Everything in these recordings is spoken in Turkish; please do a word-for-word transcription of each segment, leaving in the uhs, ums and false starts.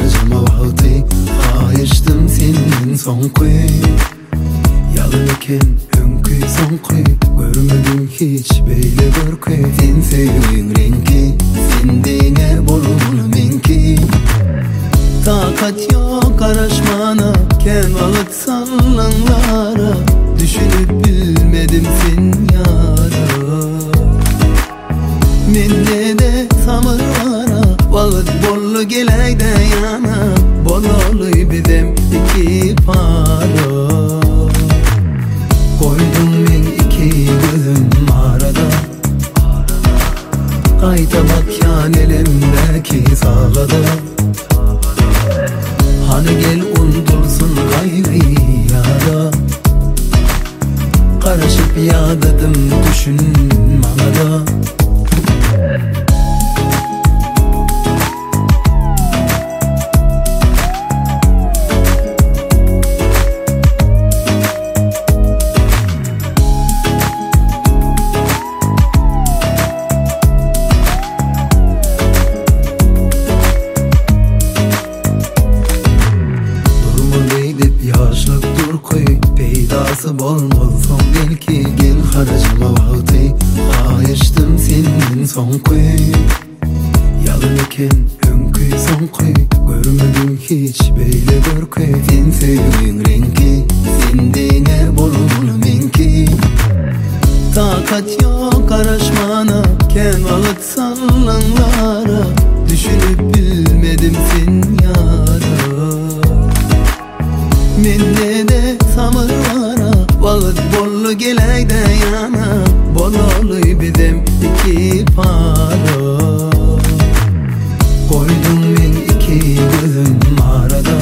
harcama vakti, kayıştım senin son kuy. Yalın eken önkü son kuy, görmedim hiç beyle bir kuy. Sen sevdiğin renki, sendine bolunu menki. Takat yok karışmana, ken valıt sallanlara. Düşünüp bilmedim sen yara. Mende de samır vara, valıt bollu geleyde yana. Bololu bizem iki para. Koydum ben iki gözüm arada. Kayta bak yan elimdeki sağlada. Hani gel unutursun gayrı yara. Karışıp yağdadım düşün manada. Peydası bolmazsam belki, gel harcama vakti, kayıştım senin son kuy. Yalın eken önkü son kuy, görmedim hiç beyle bir kuy. Sen sevdiğin renki, sendine bolunu menki. Takat yok karışmana, ken valıt sallanlara. Düşünüp bilmedim sen yara. Mende de samır vara, valıt bollu geleyde yana. Bololu bizem iki para. Koydum ben iki gözüm arada.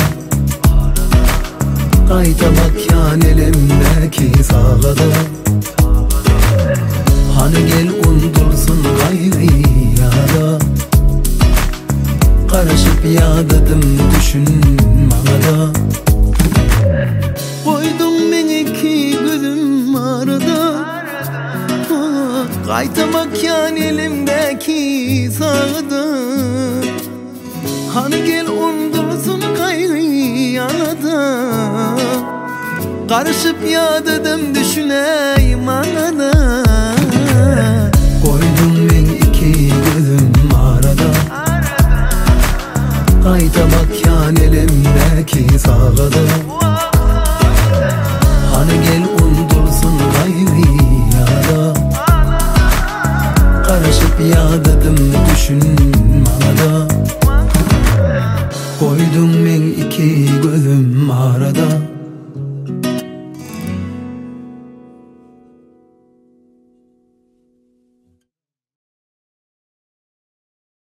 Kayta bak yan elimdeki sağlada. Hani gel unutursun gayrı yara. Karışıp yağdadım düşün manada. Koydum ben iki gözüm arada. Kaytamak yan elimdeki sağda. Hani gel undursun gayrı yanada. Karışıp yağdadım düşüneyim anada. Koydum ben